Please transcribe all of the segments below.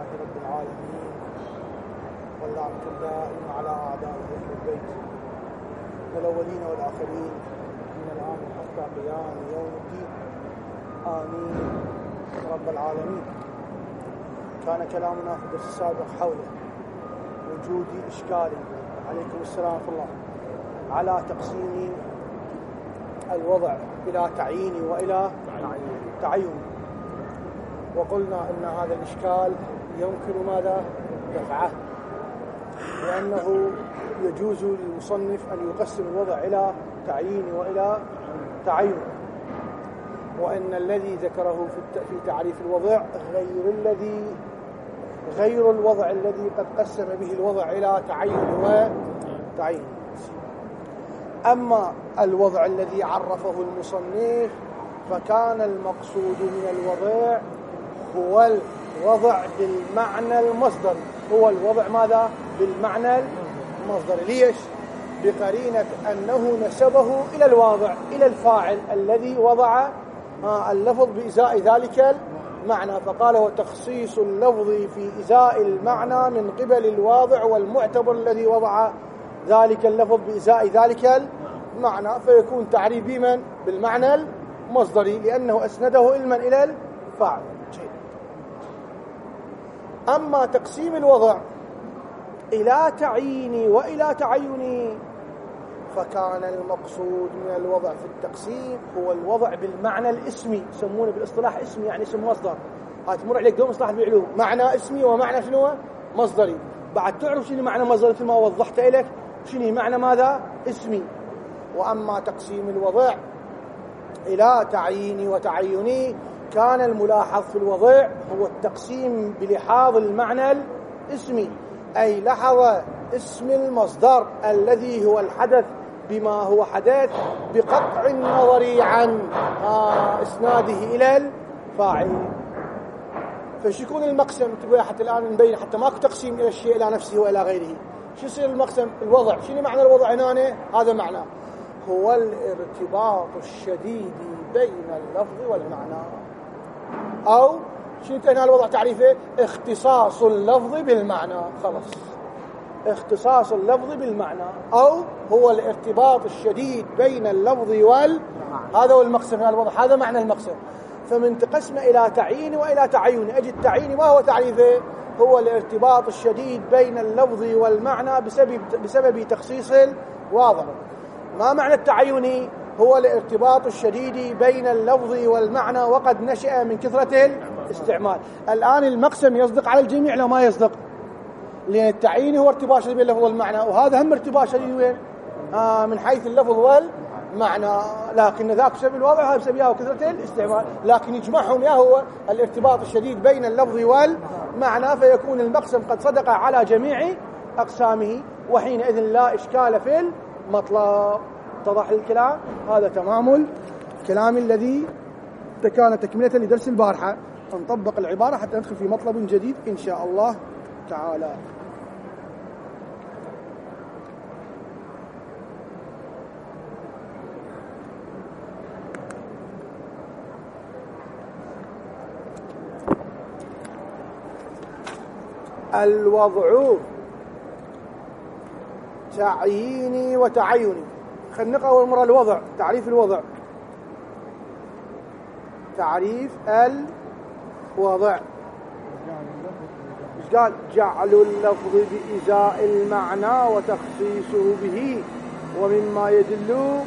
لله رب العالمين، واللعنة الدائمة على أعداء أهل البيت والأولين والآخرين من الآن حتى قيام يوم الدين، آمين رب العالمين. كان كلامنا في الدرس السابق حول وجود إشكال، عليكم السلام ورحمة الله، على تقسيم الوضع إلى تعيين وإلى تعين، وقلنا أن هذا الإشكال يمكن ماذا؟ دفعه، لأنه يجوز للمصنف أن يقسم الوضع إلى تعيين وإلى تعين، وأن الذي ذكره في تعريف الوضع غير الوضع الذي قد قسم به الوضع إلى تعين وتعيين. أما الوضع الذي عرفه المصنف فكان المقصود من الوضع هو الوضع بالمعنى المصدري، هو الوضع ماذا؟ بالمعنى المصدري. ليش؟ بقرينة أنه نسبه إلى الواضع، إلى الفاعل الذي وضع اللفظ بإزاء ذلك المعنى، فقال وتخصيص اللفظ في إزاء المعنى من قبل الواضع والمعتبر الذي وضع ذلك اللفظ بإزاء ذلك المعنى، فيكون تعريف بمن؟ بالمعنى المصدري، لأنه أسنده علما إلى الفاعل. أما تقسيم الوضع إلى تعيين وإلى تعين فكان المقصود من الوضع في التقسيم هو الوضع بالمعنى الاسمي، يسمونه بالاصطلاح اسمي، يعني اسم مصدر. هتمر عليك دوم اصطلاح بعلوم، معنى اسمي ومعنى شنو؟ مصدري. بعد تعرف شنو معنى مصدري مثل ما وضحت لك، شنو معنى ماذا؟ اسمي. وأما تقسيم الوضع إلى تعيين وتعين كان الملاحظ في الوضع هو التقسيم بلحاظ المعنى الاسمي، أي لحظ اسم المصدر الذي هو الحدث بما هو حدث بقطع النظر عن إسناده إلى الفاعل. فش يكون المقسم؟ تبقى حتى الآن نبين حتى ماكو تقسيم إلى الشيء إلى نفسه وإلى غيره. شو يصير المقسم؟ الوضع. شنو معنى الوضع هنا؟ هذا معناه هو الارتباط الشديد بين اللفظ والمعنى، أو شنو هنا الوضع تعريفه؟ اختصاص اللفظ بالمعنى. خلاص، اختصاص اللفظ بالمعنى، أو هو الارتباط الشديد بين اللفظ هذا هو المقسم. هذا الوضع، هذا معنى المقسم. فمن تقسم إلى تعيين وإلى تعين. أجي التعيين ما هو تعريفه؟ هو الارتباط الشديد بين اللفظ والمعنى بسبب تخصيص الواضع. ما معنى التعين؟ هو الارتباط الشديد بين اللفظ والمعنى، وقد نشأ من كثرة الاستعمال. الآن المقسم يصدق على الجميع لو ما يصدق، لأن التعيين هو ارتباط شديد بين اللفظ والمعنى، وهذا هم ارتباط شديد وين؟ من حيث اللفظ والمعنى، لكن ذاك بسبب الوضع، هذا بسبب كثرة الاستعمال، لكن يجمعهم هو الارتباط الشديد بين اللفظ والمعنى، فيكون المقسم قد صدق على جميع أقسامه، وحينئذ لا إشكال في المطلب. اتضح الكلام؟ هذا تمام الكلام الذي كان تكملة لدرس البارحة. نطبق العبارة حتى ندخل في مطلب جديد إن شاء الله تعالى. الوضع تعييني وتعيني. خلينا نقرأ أول مرة الوضع. تعريف الوضع، تعريف الوضع إيش قال؟ جعل اللفظ بإزاء المعنى وتخصيصه به، ومما يدل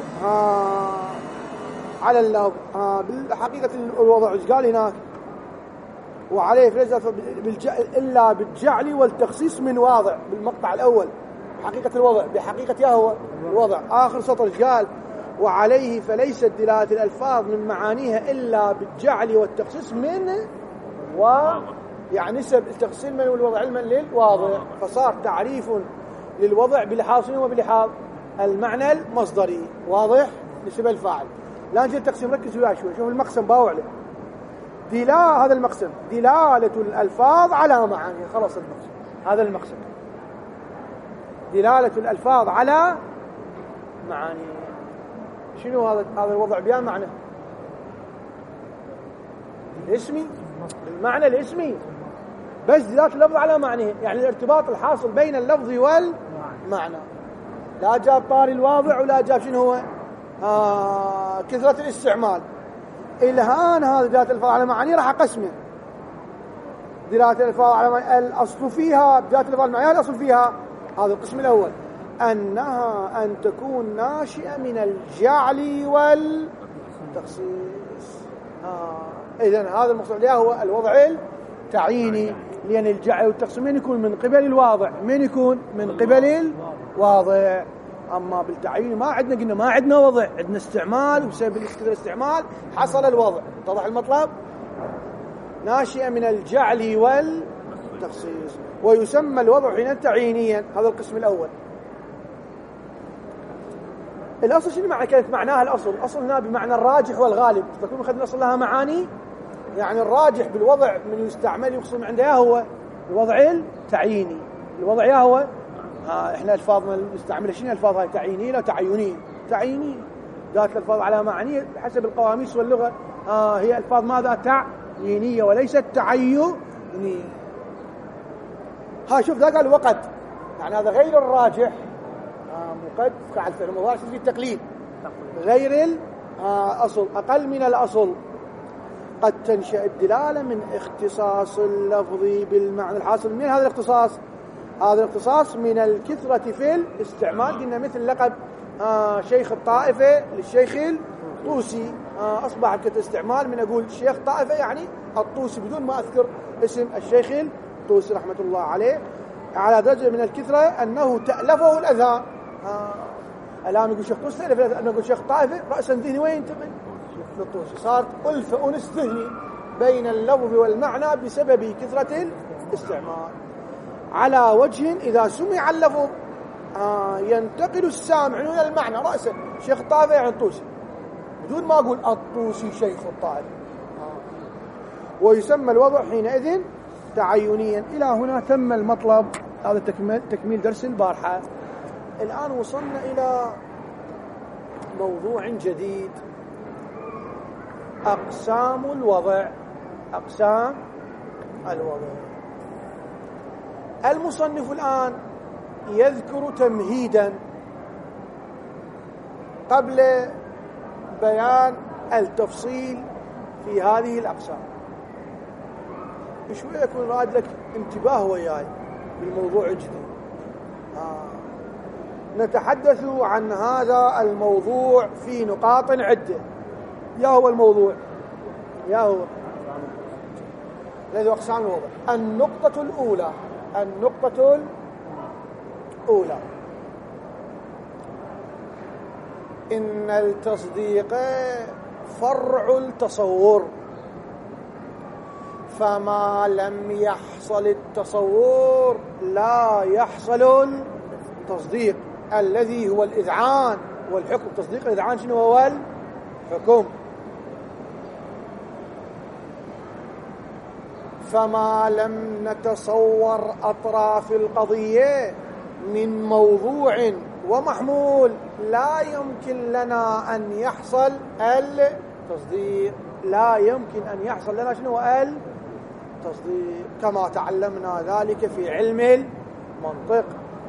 على اللفظ. بالحقيقة الوضع إيش قال هناك؟ وعليه فليس إلا بالجعل والتخصيص من واضع. بالمقطع الأول حقيقة الوضع، بحقيقة هو الوضع. آخر سطر قال وعليه فليست دلالة الألفاظ من معانيها إلا بالجعل والتخصيص من يعني نسب التخصيص من والوضع علما للواضع. فصار تعريف للوضع بلحاظ وبلحاظ المعنى المصدري، واضح؟ نسب الفاعل. لا نجي التقسيم، ركز وياه شوي. شوف المقسم باوع له. هذا المقسم دلالة الألفاظ على معانيها. خلاص المقسم، هذا المقسم دلالة الألفاظ على معاني. شنو هذا الوضع بيان معنى الاسمي، المعنى الاسمي. بس دلالة اللفظ على معنيه، يعني الارتباط الحاصل بين اللفظ والمعنى. لا جاب طاري الواضع ولا جاب شنو هو كثرة الاستعمال. الهان هذا دلالة الألفاظ على معانيه راح أقسمه. دلالة الألفاظ على معانيه الأصل فيها، دلالة الألفاظ على معانيه الأصل فيها هذا القسم الأول أنها أن تكون ناشئة من الجعل والتخصيص. إذن هذا المقصود عليه هو الوضع التعييني، لأن الجعل والتخصيص من يكون من قبل الواضع، من يكون من قبل الواضع. أما بالتعيين ما عندنا، قلنا ما عندنا وضع، عندنا استعمال، وبسبب الاستعمال حصل الوضع. اتضح المطلب؟ ناشئة من الجعل والتخصيص، ويسمى الوضع حين تعيينيا. هذا القسم الأول. الأصل شنو معنى كلمة معناها الأصل؟ الأصل هنا بمعنى الراجح والغالب. تكون أخذنا الأصل لها معاني، يعني الراجح بالوضع من يستعمل يقصد عندها هو الوضع التعييني. الوضع يا هو احنا الفاظنا نستعمل شنو الفاظ هاي؟ تعيينيه لا تعينيه؟ تعيينيه. ذات الفاظ على معانيه حسب القواميس واللغه هي الفاظ ماذا؟ تعيينيه وليست تعينيه. شوف ذا قال وقد، يعني هذا غير الراجح. مقد فعل فعل مضارع في التقليد، غير الأصل، أقل من الأصل. قد تنشأ الدلالة من اختصاص اللفظ بالمعنى الحاصل. من هذا الاختصاص؟ هذا الاختصاص من الكثرة في الاستعمال. قلنا مثل لقب شيخ الطائفة للشيخ الطوسي، أصبح كثرة استعمال من أقول شيخ طائفة يعني الطوسي بدون ما أذكر اسم الشيخ الطوسي رحمة الله عليه، على درجة من الكثرة أنه تألفه الأذهان. الآن يقول شيخ طوسي، أنا أقول شيخ طائفة رأسا ذهني وين تبن للطوسي. صارت ألفة أنس ذهني بين اللفظ والمعنى بسبب كثرة الاستعمال. على وجه إذا سمع اللفظ ينتقل السامع إلى المعنى رأسا. شيخ الطائفة يعني الطوسي بدون ما أقول الطوسي شيخ الطائفة. ويسمى الوضع حينئذ تعينيا. إلى هنا تم المطلب. هذا تكميل درس البارحة. الآن وصلنا إلى موضوع جديد، أقسام الوضع. أقسام الوضع. المصنف الآن يذكر تمهيدا قبل بيان التفصيل في هذه الأقسام. شوية يكون راد لك انتباه وياي بالموضوع الجديد. نتحدث عن هذا الموضوع في نقاط عدة. يا هو الموضوع يا هو الذي أقسام الوضع. النقطة الأولى إن التصديق فرع التصور، فما لم يحصل التصور لا يحصل التصديق، الذي هو الإذعان والحكم. تصديق الإذعان شنو هو؟ الحكم. فما لم نتصور أطراف القضية من موضوع ومحمول لا يمكن لنا أن يحصل التصديق. لا يمكن أن يحصل لنا شنو هو التصديق، كما تعلمنا ذلك في علم المنطق.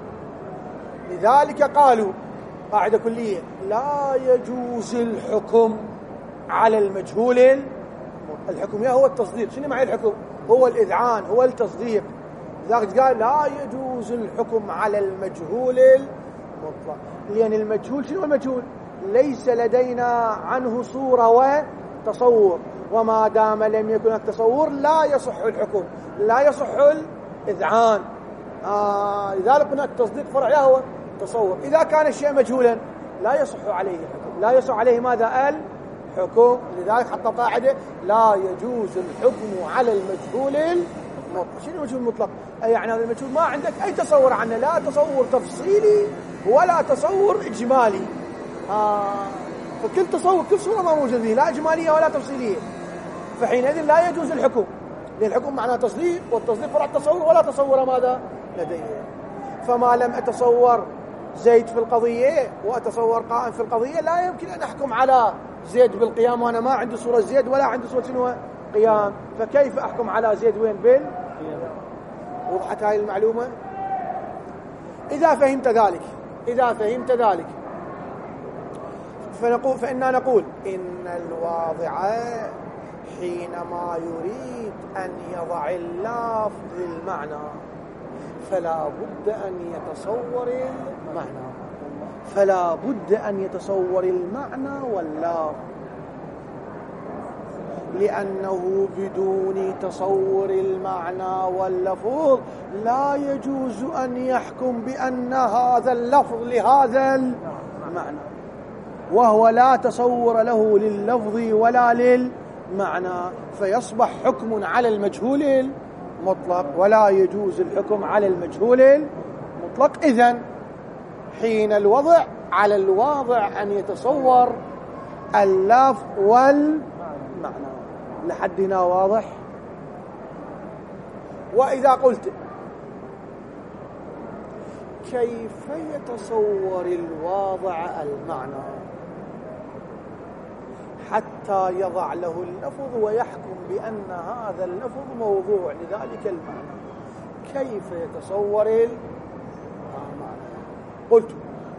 لذلك قالوا قاعدة كلية: لا يجوز الحكم على المجهول. الحكم هو التصديق. شنو معنى الحكم؟ هو الإذعان، هو التصديق. لذلك قال لا يجوز الحكم على المجهول المطلق، لأن المجهول شنو المجهول؟ ليس لدينا عنه صورة وتصور، وما دام لم يكن التصور لا يصح الحكم، لا يصح الإذعان. لذلك قلنا التصديق فرع هو تصور. إذا كان الشيء مجهولا لا يصح عليه الحكم، لا يصح عليه ماذا؟ الحكم. لذلك حتى قاعدة: لا يجوز الحكم على المجهول المطلق. شنو المجهول المطلق؟ يعني هذا المجهول ما عندك أي تصور عنه، لا تصور تفصيلي ولا تصور إجمالي. فكل تصور، كل صورة ما موجود فيه، لا إجمالية ولا تفصيلية. فحينئذ لا يجوز الحكم، لأن الحكم معناه تصديق، والتصديق فرع التصور، ولا تصور ماذا لديه. فما لم أتصور زيد في القضية وأتصور قائم في القضية، لا يمكن أن أحكم على زيد بالقيام وأنا ما عندي صورة زيد ولا عندي صورة شنو قيام. فكيف أحكم على زيد وين وضحت هاي المعلومة؟ إذا فهمت ذلك فإننا نقول إن الواضع حينما يريد أن يضع اللفظ للمعنى فلا بد أن يتصور المعنى واللفظ، لأنه بدون تصور المعنى واللفظ لا يجوز أن يحكم بأن هذا اللفظ لهذا المعنى، وهو لا تصور له لللفظ ولا للمعنى، فيصبح حكم على المجهول المطلق ولا يجوز الحكم على المجهول المطلق. إذن حين الوضع على الواضع أن يتصور اللفظ والمعنى. لحدنا واضح؟ وإذا قلت كيف يتصور الواضع المعنى حتى يضع له اللفظ ويحكم بأن هذا اللفظ موضوع لذلك المعنى؟ كيف يتصور المعنى؟ قلت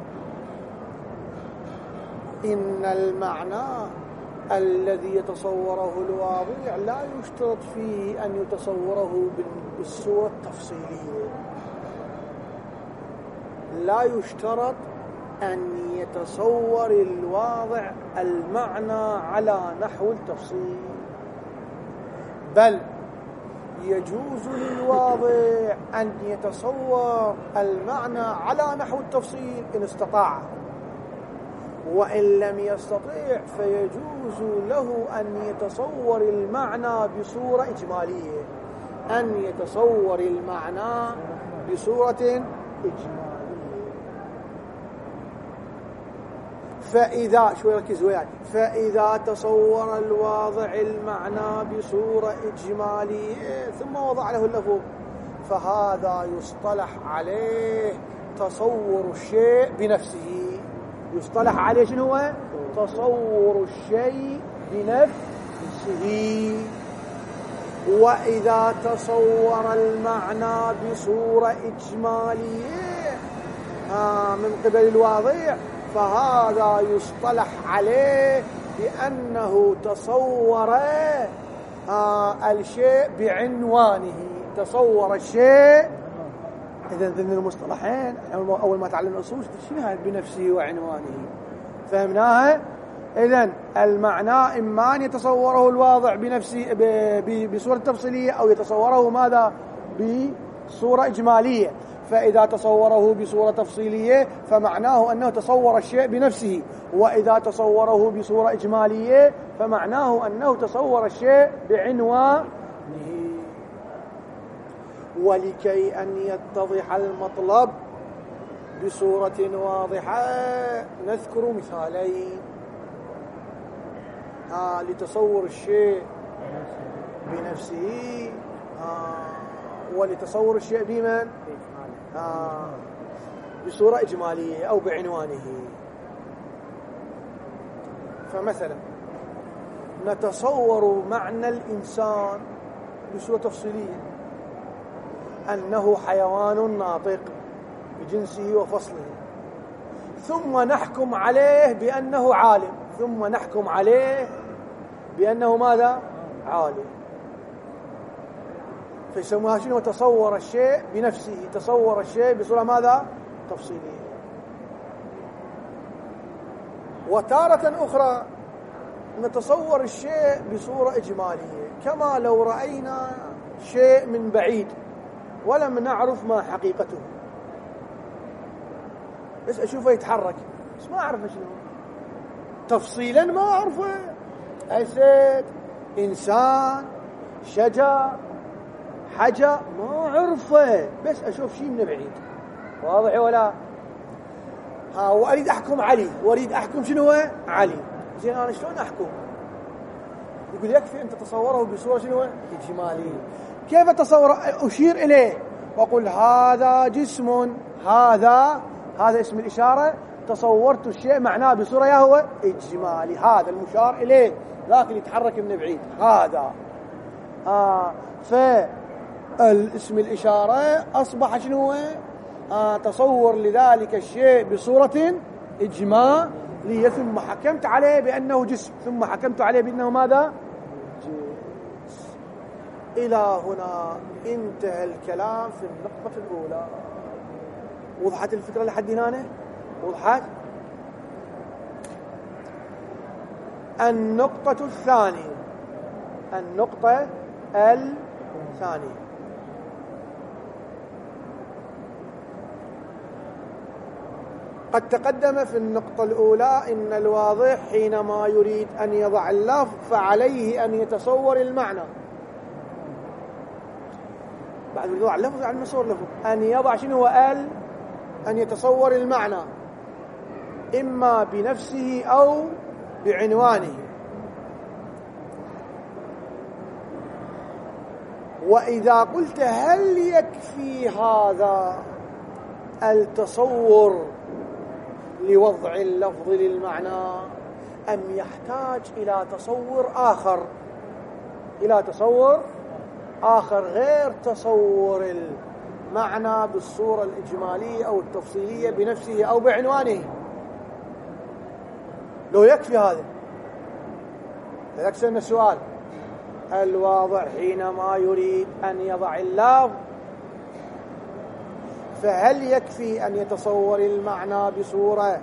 إن المعنى الذي يتصوره الواضع لا يشترط فيه أن يتصوره بالصورة التفصيلية، لا يشترط أن يتصور الواضع المعنى على نحو التفصيل، بل يجوز للواضع أن يتصور المعنى على نحو التفصيل إن استطاع، وإن لم يستطيع فيجوز له أن يتصور المعنى بصورة إجمالية، أن يتصور المعنى بصورة إجمالية. فإذا تصور الواضع المعنى بصورة إجمالية ثم وضع له اللفظ فهذا يصطلح عليه تصور الشيء بنفسه. يصطلح عليه شنو هو؟ تصور الشيء بنفسه. وإذا تصور المعنى بصورة إجمالية من قبل الواضع فهذا يصطلح عليه بأنه تصور الشيء بعنوانه، تصور الشيء. إذا ذن المصطلحين أول ما تعلم الأصول شنو هذا بنفسه وعنوانه؟ فهمناها؟ إذن المعنى إما أن يتصوره الواضع بنفسه بصورة تفصيلية أو يتصوره ماذا؟ بصورة إجمالية. فإذا تصوره بصورة تفصيلية فمعناه أنه تصور الشيء بنفسه، وإذا تصوره بصورة إجمالية فمعناه أنه تصور الشيء بعنوانه. ولكي أن يتضح المطلب بصورة واضحة نذكر مثالين لتصور الشيء بنفسه ولتصور الشيء بمن؟ بصورة إجمالية أو بعنوانه. فمثلا نتصور معنى الإنسان بصورة تفصيلية أنه حيوان ناطق بجنسه وفصله، ثم نحكم عليه بأنه عالم، ثم نحكم عليه بأنه ماذا؟ عالم. فيسموها شنو؟ تصور الشيء بنفسه، تصور الشيء بصورة ماذا؟ تفصيلية. وتارة أخرى نتصور الشيء بصورة إجمالية، كما لو رأينا شيء من بعيد ولم نعرف ما حقيقته، بس أشوفه يتحرك بس ما أعرف شنو تفصيلا، ما أعرفه، أسد، إنسان، شجر، حاجة ما أعرفه، بس أشوف شيء من بعيد. واضح ولا؟ وأريد أحكم علي، وأريد أحكم شنو هو؟ علي. زين أنا شلون أحكم؟ يقول يكفي أن تتصوره بصورة شنو؟ إجمالية. كيف أتصور؟ أشير إليه وأقول هذا جسم، هذا اسم الإشارة، تصورت الشيء معناه بصورة هو إجمالي، هذا المشار إليه لكن يتحرك من بعيد، هذا الاسم الإشارة أصبح شنو؟ تصور لذلك الشيء بصورة إجمالية، ثم حكمت عليه بأنه جسم، ثم حكمت عليه بأنه ماذا؟ جنس. إلى هنا انتهى الكلام في النقطة الأولى. وضحت الفكرة لحد هنا؟ وضحت؟ النقطة الثانية، النقطة الثانية، قد تقدم في النقطة الأولى إن الواضح حينما يريد أن يضع اللفظ فعليه أن يتصور المعنى. بعد يضع اللفظ عن مصور لفظ أن يضع شنو هو أن يتصور المعنى إما بنفسه أو بعنوانه. وإذا قلت هل يكفي هذا التصور لوضع اللفظ للمعنى أم يحتاج إلى تصور آخر، إلى تصور آخر غير تصور المعنى بالصورة الإجمالية أو التفصيلية بنفسه أو بعنوانه؟ لو يكفي هذا يكسرنا السؤال. الواضع حينما يريد أن يضع اللفظ فهل يكفي أن يتصور المعنى بصورة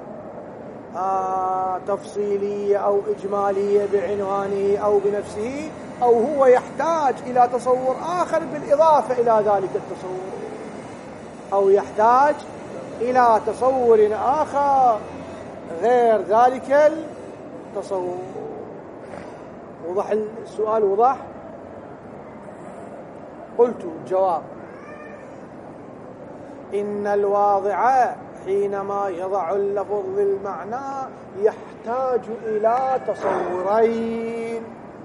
تفصيلية أو إجمالية بعنوانه أو بنفسه، أو هو يحتاج إلى تصور آخر بالإضافة إلى ذلك التصور، أو يحتاج إلى تصور آخر غير ذلك التصور؟ وضح السؤال؟ وضح؟ قلت الجواب إن الواضع حينما يضع اللفظ للمعنى يحتاج إلى تصورين.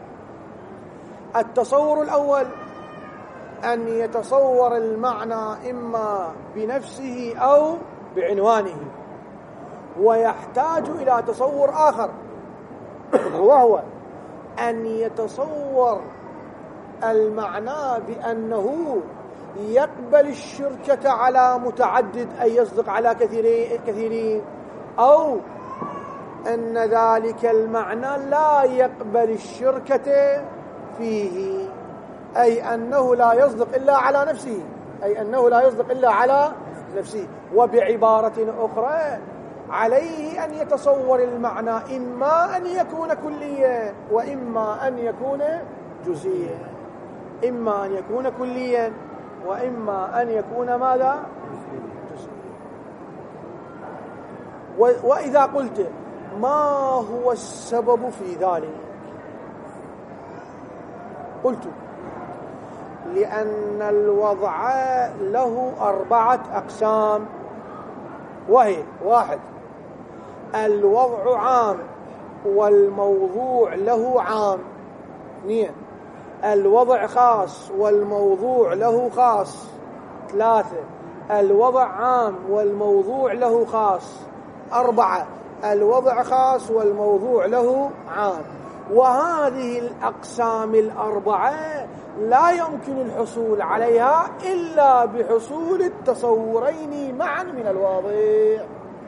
التصور الأول أن يتصور المعنى إما بنفسه أو بعنوانه، ويحتاج إلى تصور آخر وهو أن يتصور المعنى بأنه يقبل الشركة على متعدد أي يصدق على كثيرين، أو أن ذلك المعنى لا يقبل الشركة فيه، أي أنه لا يصدق إلا على نفسه، أي أنه لا يصدق إلا على نفسه. وبعبارة أخرى عليه أن يتصور المعنى إما أن يكون كليا وإما أن يكون جزئيا، إما أن يكون كليا وإما أن يكون ماذا؟ جزئيا. وإذا قلت ما هو السبب في ذلك؟ قلت لأن الوضع له 4 أقسام، وهي: 1 الوضع عام والموضوع له عام. 2 الوضع خاص والموضوع له خاص. 3 الوضع عام والموضوع له خاص. 4 الوضع خاص والموضوع له عام. وهذه الأقسام 4 لا يمكن الحصول عليها إلا بحصول التصورين معا من الواضع.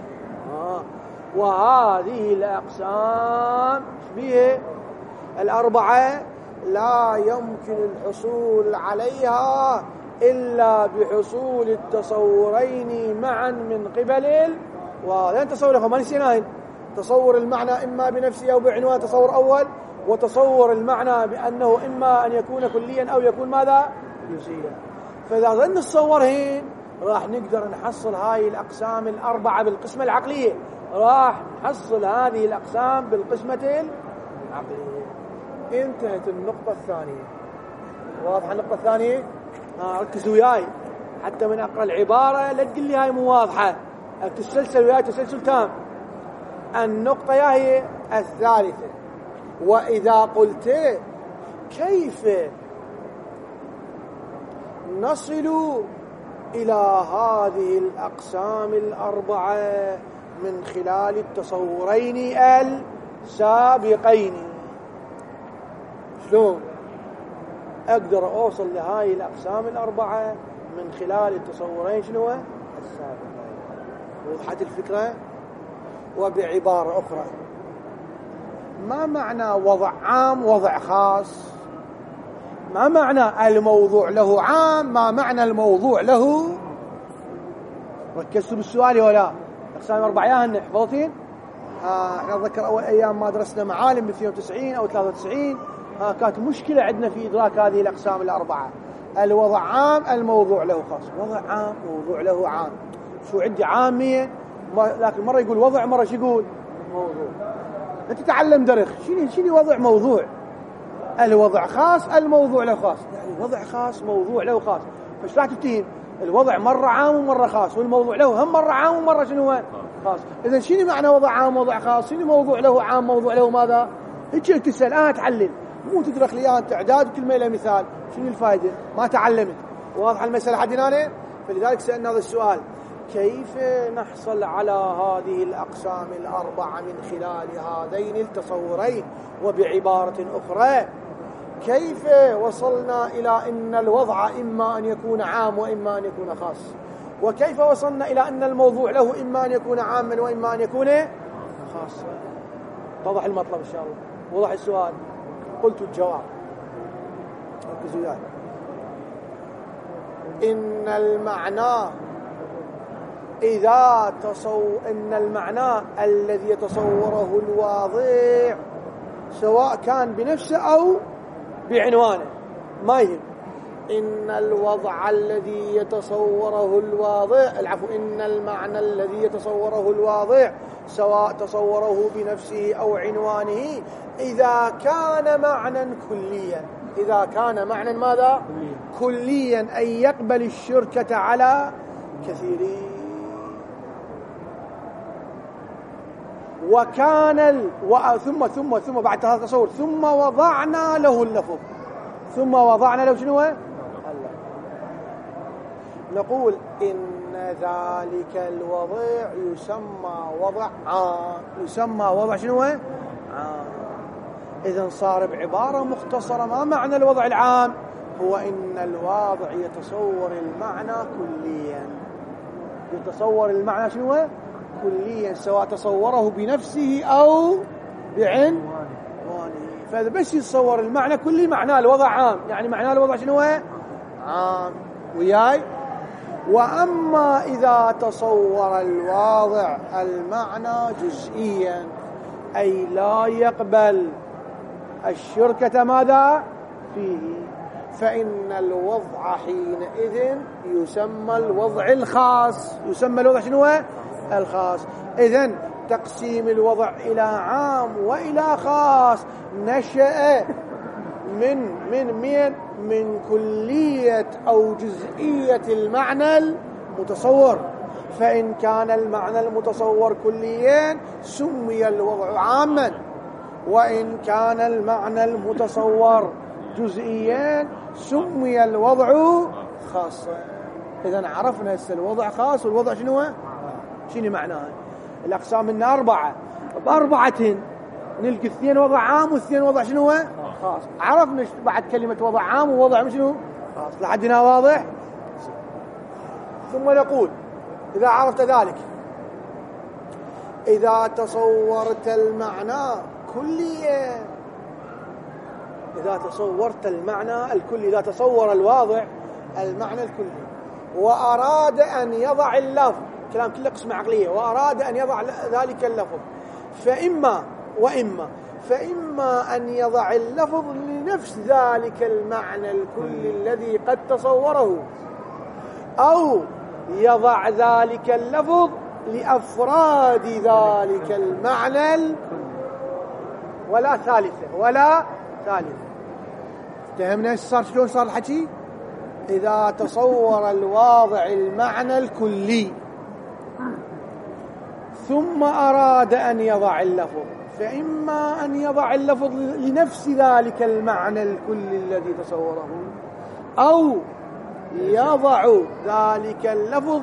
وهذه الأقسام بها 4 لا يمكن الحصول عليها إلا بحصول التصورين معا من قبل الواضع. تصور ما نسيناهن: تصور المعنى إما بنفسه أو بعنوان، تصور أول، وتصور المعنى بأنه إما أن يكون كليا أو يكون ماذا؟ جزئيا. فإذا ظن نتصورهن راح نقدر نحصل هاي الأقسام 4 بالقسمة العقلية، راح نحصل هذه الأقسام بالقسمة العقلية. انتهت النقطة الثانية. واضحة النقطة الثانية؟ ركزوا وياي حتى من أقرأ العبارة لا تقول لي هاي مو واضحة، تسلسل وياي تسلسل تام. النقطة هي الثالثة: وإذا قلت كيف نصل إلى هذه الأقسام 4 من خلال التصورين السابقين؟ شلون؟ أقدر أوصل لهاي الأقسام الأربعة من خلال التصورين شنو السابقين. وضحت الفكرة؟ وبعبارة أخرى، ما معنى وضع عام وضع خاص؟ ما معنى الموضوع له عام؟ ما معنى الموضوع له؟ ركزتوا بالسؤال ولا؟ الأقسام الأربعة ياهن حفظتين؟ احنا أتذكر أول أيام ما درسنا معالم ب 92 أو 93 كانت مشكلة عندنا في إدراك هذه الأقسام الأربعة. الوضع عام، الموضوع له خاص. وضع عام، موضوع له عام. شو عندي عامية، لكن مرة يقول وضع، مرة شو يقول موضوع. أنت تتعلم درخ، شنو وضع موضوع؟ الوضع خاص، الموضوع له خاص. يعني وضع خاص، موضوع له خاص. فايش راح تتهم؟ الوضع مرة عام ومرة خاص، والموضوع له هم مرة عام ومرة شنو خاص. إذا شنو معنى وضع عام وضع خاص؟ شنو موضوع له عام موضوع له ماذا؟ هيك تسأل تعلم، مو تدرخ لي أنت إعداد وكل ما له مثال. شنو الفائدة؟ ما تعلمت. واضح المسألة حد هنا؟ فلذلك سألنا هذا السؤال: كيف نحصل على هذه الأقسام الأربعة من خلال هذين التصورين؟ وبعبارة أخرى، كيف وصلنا إلى أن الوضع إما أن يكون عام وإما أن يكون خاص؟ وكيف وصلنا إلى أن الموضوع له إما أن يكون عاما وإما أن يكون خاصا؟ اتضح المطلب إن شاء الله؟ وضح السؤال؟ قلت الجواب. ركزوا وياي. إن المعنى إن المعنى الذي يتصوره الواضع سواء كان بنفسه أو بعنوانه ما يهم. إن الوضع الذي يتصوره الواضع، إن المعنى الذي يتصوره الواضع سواء تصوره بنفسه أو عنوانه، إذا كان معنى كليا. إذا كان معنى ماذا؟ كليا، أن يقبل الشركة على كثيرين. وكان ثم بعد هذا التصور ثم وضعنا له اللفظ. ثم وضعنا له شنو؟ نقول إن ذلك الوضع يسمى وضع عام. يسمى وضع شنو؟ عام. إذن صار بعبارة مختصرة ما معنى الوضع العام؟ هو إن الواضع يتصور المعنى كليا. يتصور المعنى شنو؟ كليا، سواء تصوره بنفسه أو بعنوانه. فإذا بس يتصور المعنى كلي معناه الوضع عام. يعني معناه الوضع شنو؟ عام. وياي؟ وأما إذا تصور الواضع المعنى جزئيا، أي لا يقبل الشركة ماذا فيه، فإن الوضع حينئذ يسمى الوضع الخاص. يسمى الوضع شنو؟ الخاص. إذن تقسيم الوضع إلى عام وإلى خاص نشأ من كلية أو جزئية المعنى المتصور. فإن كان المعنى المتصور كليا سمي الوضع عاما، وإن كان المعنى المتصور جزئيا سمي الوضع خاصا. إذن عرفنا هسه الوضع خاص والوضع شنو معناه. الأقسام إن 4 بأربعة نلقي 2 وضع عام و2 وضع شنو خاص. عرفنا بعد كلمة وضع عام ووضع شنو خاص. لحدنا واضح؟ ثم نقول إذا عرفت ذلك، إذا تصورت المعنى كليا، إذا تصورت المعنى الكلي، إذا تصور الواضع المعنى الكلي وأراد أن يضع اللفظ، كلام كله قسم عقلية، وأراد أن يضع ذلك اللفظ، فإما أن يضع اللفظ لنفس ذلك المعنى الكلي الذي قد تصوره، أو يضع ذلك اللفظ لأفراد ذلك المعنى ولا ثالثة. فهمنا شلون صار الحكي؟ إذا تصور الواضع المعنى الكلي ثم أراد أن يضع اللفظ، فإما أن يضع اللفظ لنفس ذلك المعنى الكلي الذي تصوره، أو يضع ذلك اللفظ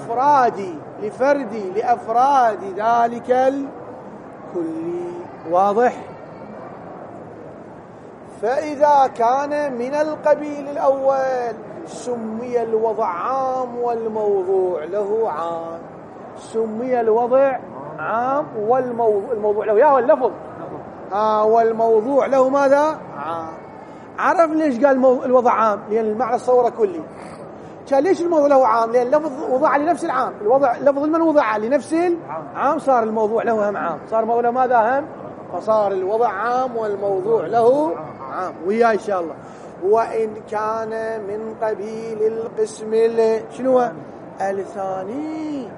لأفراد ذلك الكلي. واضح؟ فإذا كان من القبيل الأول سمي الوضع عام والموضوع له عام. سمي الوضع عام والموضوع له يا اللفظ والموضوع له ماذا؟ عام. عرف ليش قال الوضع عام؟ لأن المعنى تصوره كلي. كان ليش الموضوع له عام؟ لأن اللفظ وضع لنفس العام. لفظ من وضع لنفس العام صار الموضوع له هم عام. صار الموضوع ماذا هم؟ فصار الوضع عام والموضوع له عام. وياه إن شاء الله. وإن كان من قبيل القسم شنو الثاني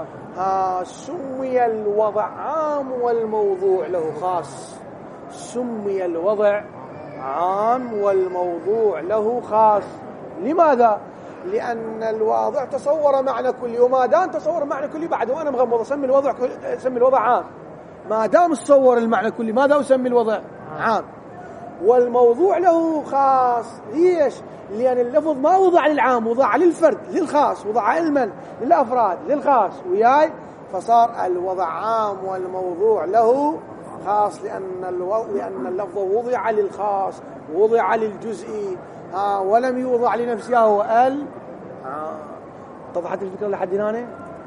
سمي الوضع عام والموضوع له خاص. سمي الوضع عام والموضوع له خاص. لماذا؟ لأن الواضع تصور معنى كلي، وما دام تصور معنى كلي بعد وأنا مغمض أسمي الوضع عام. ما دام تصور المعنى كلي ماذا أسمي الوضع عام. والموضوع له خاص. ليش؟ لأن اللفظ ما وضع للعام، وضع للفرد للخاص، وضع علما للأفراد للخاص وياي، فصار الوضع عام والموضوع له خاص. لأن اللفظ وضع للخاص، وضع للجزئي ولم يوضع لنفسه هو اتضحت الفكرة لحد هنا؟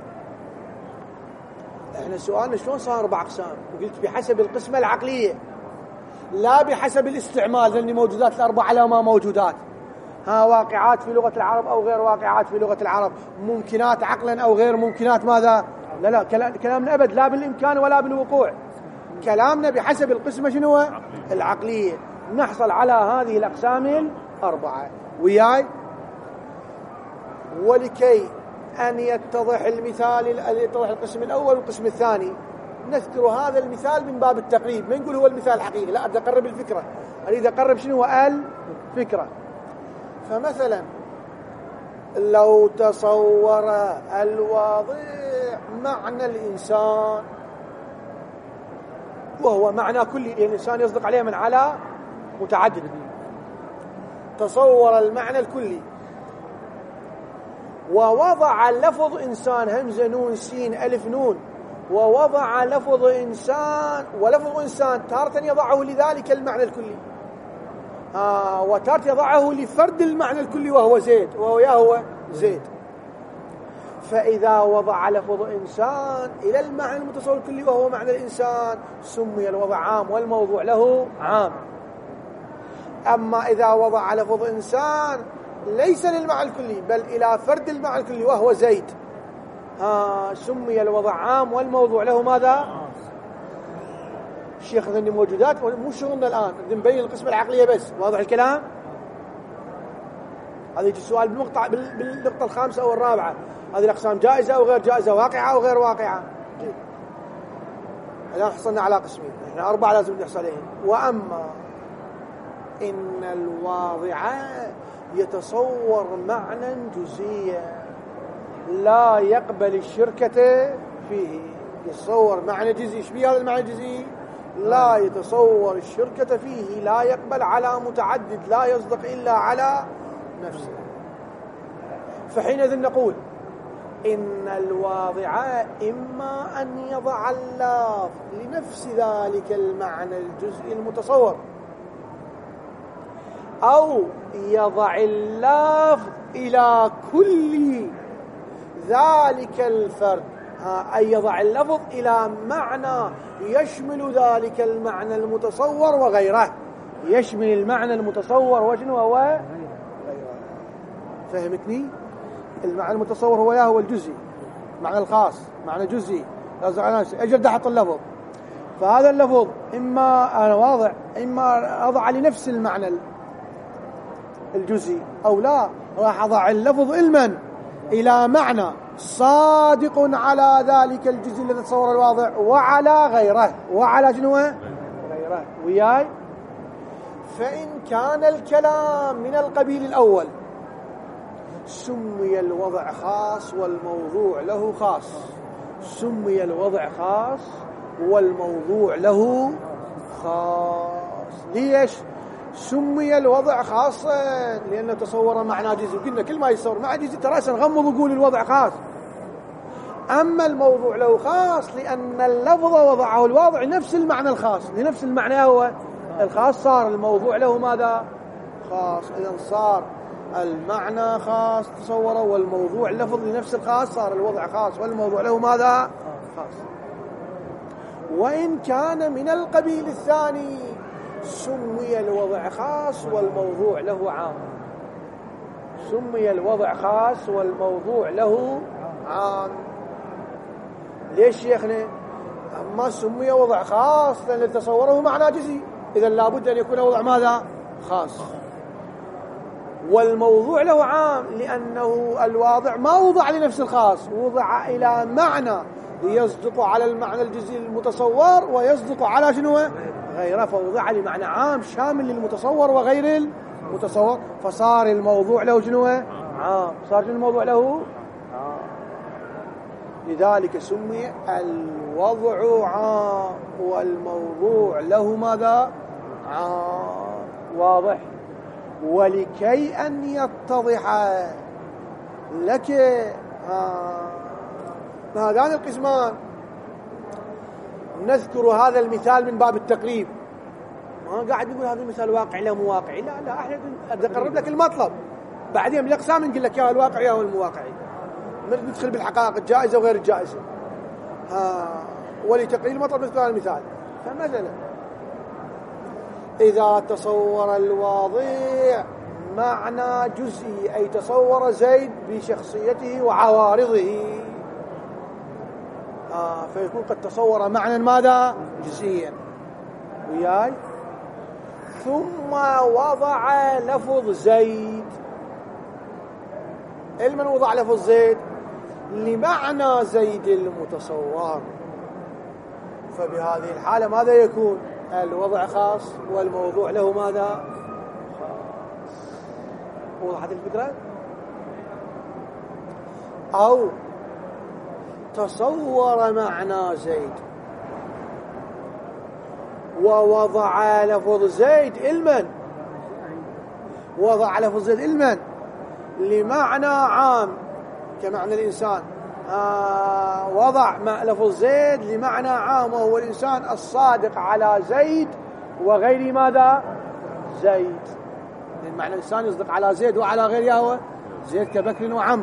احنا سؤالنا شلون صار 4 أقسام؟ وقلت بحسب القسمة العقلية لا بحسب الاستعمال، لأن موجودات الأربعة لا ما موجودات. واقعات في لغة العرب أو غير واقعات في لغة العرب، ممكنات عقلا أو غير ممكنات ماذا؟ لا كلامنا أبد لا بالإمكان ولا بالوقوع. كلامنا بحسب القسمة شنو؟ العقلية. نحصل على هذه الأقسام الأربعة وياي. ولكي أن يتضح المثال يتضح القسم الأول والقسم الثاني، نذكر هذا المثال من باب التقريب. ما نقول هو المثال حقيقي، لا أريد أقرب الفكرة، أريد أقرب شنو الفكرة. فمثلا لو تصور الواضع معنى الإنسان، وهو معنى كلي لأن الإنسان يصدق عليه من على متعدد. تصور المعنى الكلي ووضع لفظ إنسان همزة نون سين ألف نون، ووضع لفظ إنسان، ولفظ إنسان تارة يضعه لذلك المعنى الكلي وتارة يضعه لفرد المعنى الكلي وهو زيد، وهو زيد. فإذا وضع لفظ إنسان إلى المعنى المتصور الكلي وهو معنى الإنسان سمي الوضع عام والموضوع له عام. أما إذا وضع لفظ إنسان ليس للمعنى الكلي بل إلى فرد المعنى الكلي وهو زيد سمي الوضع عام والموضوع له ماذا؟ الشيخ ذني موجودات مو شغلنا الآن، نبين القسمة العقلية بس. واضح الكلام؟ هذا يجي السؤال بالنقطة الخامسة أو الرابعة. هذه الأقسام جائزة أو غير جائزة، واقعة أو غير واقعة. الآن حصلنا على قسمين، احنا 4 لازم نحصل عليهم. وأما إن الواضع يتصور معنى جزئيا لا يقبل الشركة فيه. يتصور معنى جزئي. ايش بيه هذا المعنى الجزئي؟ لا يتصور الشركة فيه، لا يقبل على متعدد، لا يصدق إلا على نفسه. فحينئذ نقول إن الواضع إما أن يضع اللفظ لنفس ذلك المعنى الجزئي المتصور، أو يضع اللفظ إلى كل ذلك الفرد، أي يضع اللفظ إلى معنى يشمل ذلك المعنى المتصور وغيره. يشمل المعنى المتصور وشنو هو غيره. فهمتني؟ المعنى المتصور هو الجزئي، معنى الخاص معنى جزئي. أجل أحط اللفظ، فهذا اللفظ إما أنا واضع إما أضع لنفس المعنى الجزئي، أو لا راح أضع اللفظ علما إلى معنى صادق على ذلك الجزء الذي تصور الواضع وعلى غيره. وعلى شنو؟ غيره وياي. فإن كان الكلام من القبيل الأول سمي الوضع خاص والموضوع له خاص. سمي الوضع خاص والموضوع له خاص. ليش سمي الوضع خاصا؟ لأنه تصور معنى جزئي. قلنا كل ما يتصور معنى جزئي ترى نغمض وقول الوضع خاص. أما الموضوع له خاص لأن اللفظ وضعه الواضع نفس المعنى الخاص لنفس المعنى هو الخاص صار الموضوع له ماذا؟ خاص. إذن صار المعنى خاص تصوره، والموضوع لفظ لنفس الخاص صار الوضع خاص، والموضوع له ماذا؟ خاص. وإن كان من القبيل الثاني سمي الوضع خاص والموضوع له عام. سمي الوضع خاص والموضوع له عام. ليش شيخنا؟ أما سمي وضع خاص لأن تصوره معنى جزئي، إذن لابد أن يكون وضع ماذا؟ خاص. والموضوع له عام لأنه الواضع ما وضع لنفس الخاص، وضع إلى معنى يصدق على المعنى الجزئي المتصور ويصدق على شنو؟ غيره، فوضع لمعنى عام شامل للمتصور وغير المتصور، فصار الموضوع له شنو؟ عام. صار الموضوع له عام. لذلك سمي الوضع عام والموضوع له ماذا؟ عام. واضح؟ ولكي أن يتضح لك هذان القسمان نذكر هذا المثال من باب التقريب. ما قاعد نقول هذا المثال واقعي لا مو واقعي، لا احنا نقرب لك المطلب، بعدين بالاقسام نقول لك يا الواقعي يا المواقعي، ندخل بالحقائق الجائزه وغير الجائزه. ولتقريب المطلب نذكر هذا المثال. فمثلا إذا تصور الواضع معنى جزئي، أي تصور زيد بشخصيته وعوارضه، فيكون قد تصور معنى ماذا؟ جزئيا. وياي ثم وضع لفظ زيد. لمن وضع لفظ زيد؟ لمعنى زيد المتصور. فبهذه الحالة ماذا يكون؟ الوضع خاص والموضوع له ماذا؟ خاص. وضحت الفكرة؟ أو تصور معنى زيد ووضع لفظ زيد لمن؟ وضع لفظ زيد لمن؟ لمعنى عام كمعنى الإنسان. وضع لفظ زيد لمعنى عام وهو الإنسان الصادق على زيد وغير ماذا؟ زيد. المعنى الإنسان يصدق على زيد وعلى غير يهوى زيد كبكر وعم.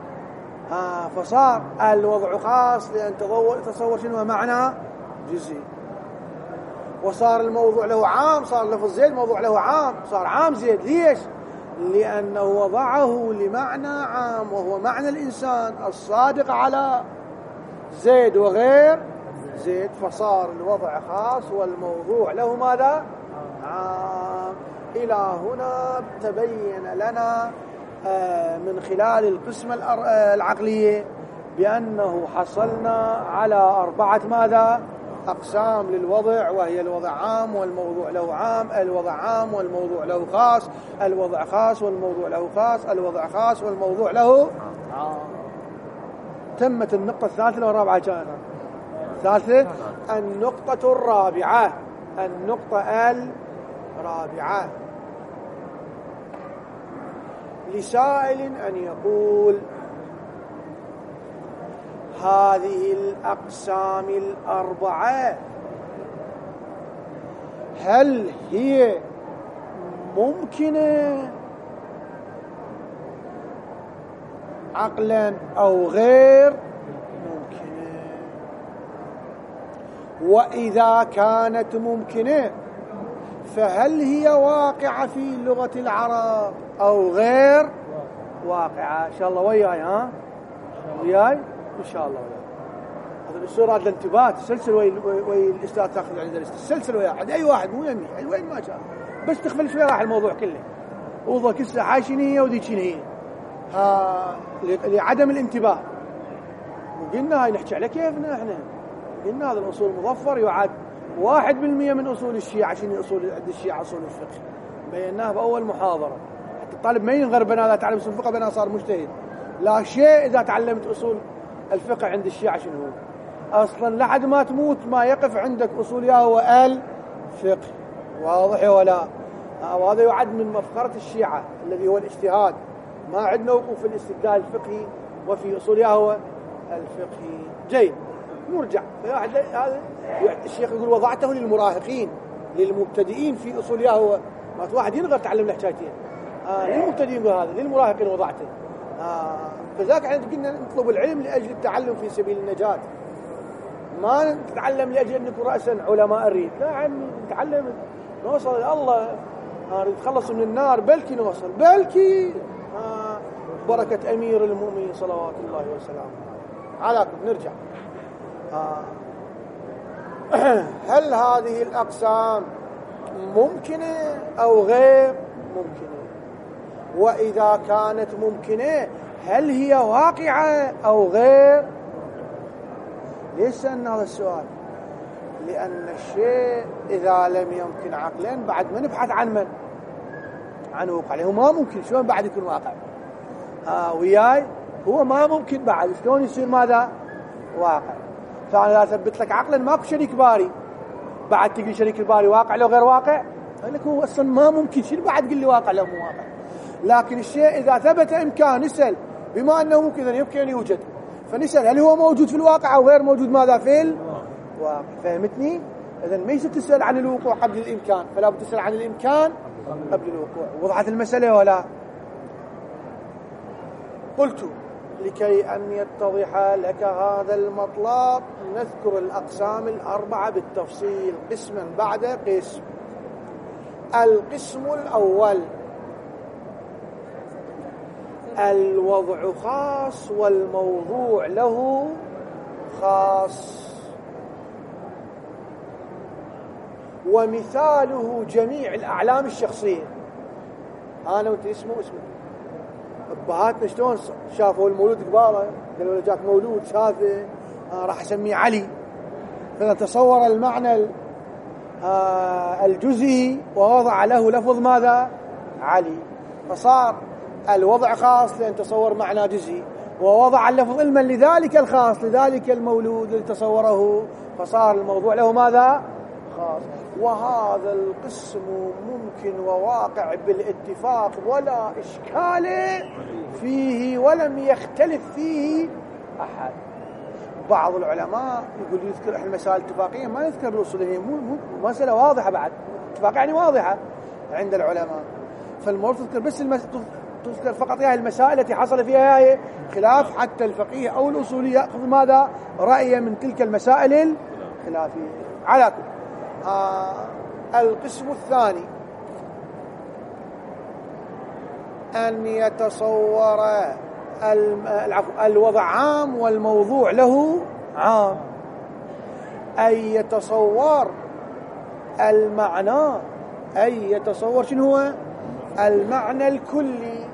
فصار الوضع خاص لأن تصور شنو معنى جزئي. وصار الموضوع له عام، صار لفظ زيد موضوع له عام، صار عام زيد. ليش؟ لأنه وضعه لمعنى عام وهو معنى الإنسان الصادق على زيد وغير زيد، فصار الوضع خاص والموضوع له ماذا؟ عام. إلى هنا تبين لنا من خلال القسمة العقلية بأنه حصلنا على 4 ماذا؟ أقسام للوضع، وهي الوضع عام والموضوع له عام، الوضع عام والموضوع له خاص، الوضع خاص والموضوع له خاص، الوضع خاص والموضوع له عام. تمت النقطة الثالثة والرابعة كانت الثالثة. النقطة الرابعة، النقطة الرابعة لسائل أن يقول هذه الأقسام ال4 هل هي ممكنة عقلا أو غير ممكنة؟ وإذا كانت ممكنة فهل هي واقعة في لغة العرب أو غير واقعة؟ إن شاء الله وياي وياي إن شاء الله وياي. هذا الصورة هذا الانتباه سلسل وي الأستاذ تأخذ عند الأستاذ سلسل وياه عند أي واحد مو يمي وين ما شاء بس تخفل شوي راح الموضوع كله وضع كسة حاشنية ودي شنية لعدم الانتباه. وقلنا هاي نحكي على كيفنا احنا، قلنا هذا الأصول المظفر يعد 1% من أصول الشيعة عشان أصول عند الشيعة أصول الفقه، بيناه بأول محاضرة. حتى الطالب ما ينغر بنا إذا تعلم أصول الفقه بنا صار مجتهد، لا شيء إذا تعلمت أصول الفقه عند الشيعة شنو هو أصلا لحد ما تموت ما يقف عندك أصول هو الفقه. واضح ولا؟ وهذا يعد من مفخرة الشيعة الذي هو الاجتهاد، ما عندنا وقوف في الاستدلال الفقهي وفي أصول هو الفقهي. جيد، نرجع. هذا الشيخ يقول وضعته للمراهقين، للمبتدئين في أصولها هو ما واحد ينغر تعلم الحكايتين للمبتدئين بهذا، للمراهقين وضعته فذاك احنا قلنا نطلب العلم لأجل التعلم في سبيل النجاة، ما نتعلم لأجل أن نكون رأسا علماء الريد، لا عمي نتعلم نوصل إلى الله نتخلص من النار، بلكي نوصل بلكي بركة أمير المؤمنين صلوات الله وسلامه على. نرجع هل هذه الأقسام ممكنة أو غير ممكنة؟ وإذا كانت ممكنة هل هي واقعة أو غير؟ ليش سألنا هذا السؤال؟ لأن الشيء إذا لم يمكن عقلا بعد ما نبحث عن من؟ عن وقع. هو ما ممكن، شلون بعد يكون واقع؟ وياي هو ما ممكن بعد، شلون يصير ماذا؟ واقع. فأنا أثبت لك عقلا ماكو شريك باري، بعد تقول شريك الباري واقع لو غير واقع؟ أقول لك هو أصلا ما ممكن، شنو بعد تقول لي واقع لو مو واقع؟ لكن الشيء إذا ثبت إمكان نسأل، بما أنه ممكن أن يمكن أن يوجد فنسأل هل هو موجود في الواقع أو غير موجود ماذا في الواقع. فهمتني؟ إذن ما يصير تسأل عن الوقوع قبل الإمكان، فلا بد تسأل عن الإمكان قبل الوقوع. وضحت المسألة ولا؟ قلت لكي أن يتضح لك هذا المطلب نذكر الأقسام الأربعة بالتفصيل قسما بعد قسم. القسم الأول الوضع خاص والموضوع له خاص، ومثاله جميع الأعلام الشخصية. أنا وأنت اسمه أبهاتنا شلون شافوا المولود قباله، قالوا له جاك مولود شافه راح أسميه علي، فتصور المعنى الجزئي ووضع له لفظ ماذا؟ علي، فصار الوضع خاص لأن تصور معنى جزئي، ووضع اللفظ علما لذلك الخاص لذلك المولود الذي تصوره، فصار الموضوع له ماذا؟ خاص. وهذا القسم ممكن وواقع بالاتفاق ولا إشكال فيه ولم يختلف فيه أحد. بعض العلماء يقول يذكر احنا مسائل اتفاقية ما نذكر الأصولية، مو مسألة واضحة بعد، اتفاق يعني واضحة عند العلماء، فالمفروض تذكر بس تذكر فقط هي المسائل التي حصل فيها خلاف، حتى الفقيه أو الأصولي يأخذ ماذا؟ رأيه من تلك المسائل الخلافية. على كل القسم الثاني أن يتصور الوضع عام والموضوع له عام، أي يتصور المعنى، أي يتصور شنو هو؟ المعنى الكلي،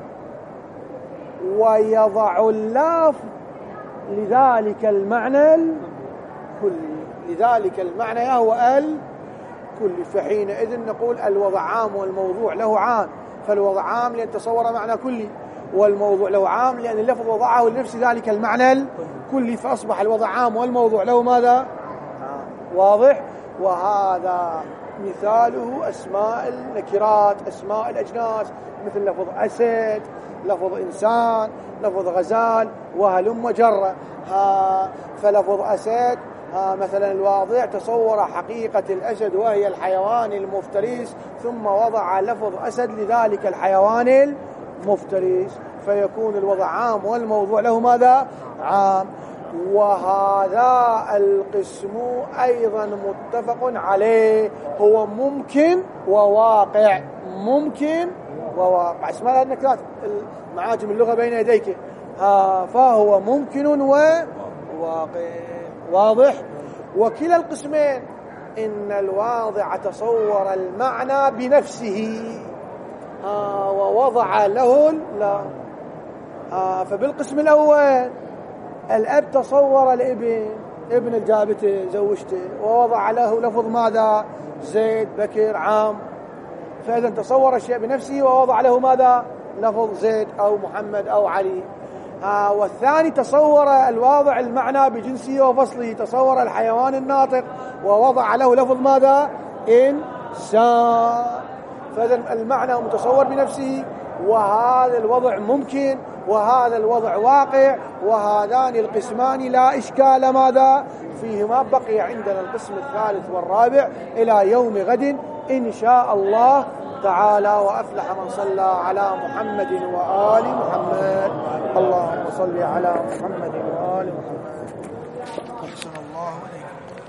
ويضع اللفظ لذلك المعنى الكلي، لذلك المعنى هو الكلي. فحينئذ نقول الوضع عام والموضوع له عام، فالوضع عام لأن تصور معنى كلي، والموضوع له عام لأن اللفظ وضعه لنفس ذلك المعنى الكلي، فأصبح الوضع عام والموضوع له ماذا؟ واضح؟ وهذا مثاله أسماء النكرات، أسماء الأجناس، مثل لفظ أسد، لفظ إنسان، لفظ غزال، وهلم جرة. فلفظ أسد مثلا الواضع تصور حقيقة الأسد وهي الحيوان المفترس، ثم وضع لفظ أسد لذلك الحيوان المفترس، فيكون الوضع عام والموضوع له ماذا؟ عام. وهذا القسم أيضا متفق عليه، هو ممكن وواقع، ممكن وواقع. اسمها النكرات معاجم اللغة بين يديك، فهو ممكن وواقع. واضح؟ وكلا القسمين إن الواضع تصور المعنى بنفسه ووضع له لا. فبالقسم الأول الأب تصور الابن، ابن الجابته زوجته، ووضع له لفظ ماذا؟ زيد، بكر، عام، فإذا تصور الشيء بنفسه ووضع له ماذا؟ لفظ زيد أو محمد أو علي. والثاني تصور الواضع المعنى بجنسه وفصله، تصور الحيوان الناطق ووضع له لفظ ماذا؟ إنسان. فإذا المعنى متصور بنفسه، وهذا الوضع ممكن وهذا الوضع واقع، وهذان القسمان لا إشكال ماذا فيهما. بقي عندنا القسم الثالث والرابع إلى يوم غد إن شاء الله تعالى. وأفلح من صلى على محمد وآل محمد. اللهم صل على محمد وآل محمد. صلى الله عليه وسلم.